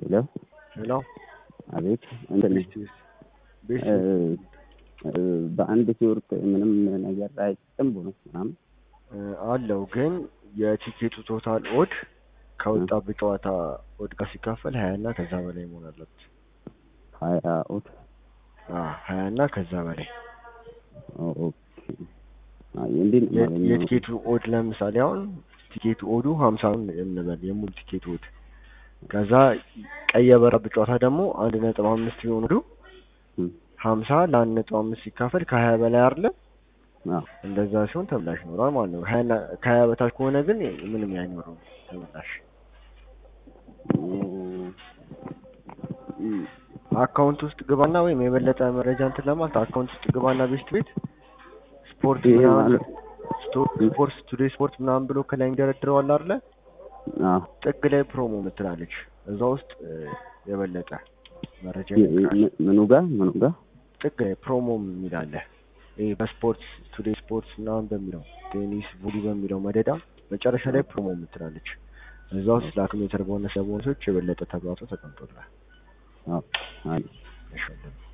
ሄሎ ሄሎ አቤት እንትን ቤት በአንድ ሲወርቅ ምንም ነገር አይሰጥም ቦነስ ምናምን አለው ግን የቲኬቱ ቶታል ኦድ ከወጣበት ጨዋታ ኦድ ጋር ሲካፈል 20 እና ከዛ በላይ መሆን አለበት። 20 ኦድ 20 እና ከዛ በላይ ኦኬ። እንዴት ማለት ነው? የቲኬቱ ኦድ ለምሳሌ አሁን ቲኬቱ ኦዱ 50 ነው እንበል የሙሉ ቲኬቱ ኦድ ከዛ ቀይ የበራበት ጨዋታ ደግሞ 1.5 ቢሆን ኦዱ 50 ለ1.5 ሲካፈል ከ20 በላይ አይደለ? እንደዛ ሲሆን ተብላሽ ይኖራል ማለት ነው። 20 ከ20 በታች ከሆነ ግን ምንም አይኖርም ተብላሽ። አካውንት ውስጥ ግባና ወይም የበለጠ መረጃ እንትን ለማለት አካውንት ውስጥ ግባና ቤት ስፖርት ምናምን ስፖርት ቱዴይ ስፖርት ምናምን ብሎ ከላይ እንደረድረዋል አይደለ? ጥግ ላይ ፕሮሞ ምትላለች እዛ ውስጥ የበለጠ መረጃ ይልካል። ምኑ ጋር ጥግ ላይ ፕሮሞ የሚላለ በስፖርት ቱዴይ ስፖርት ምናምን በሚለው ቴኒስ ቮሊ በሚለው መደዳ መጨረሻ ላይ ፕሮሞ ምትላለች እዛ ውስጥ ለአክሜተር ቦነሶች የበለጠ ተብራርቶ ተቀምጦልሃል። አይ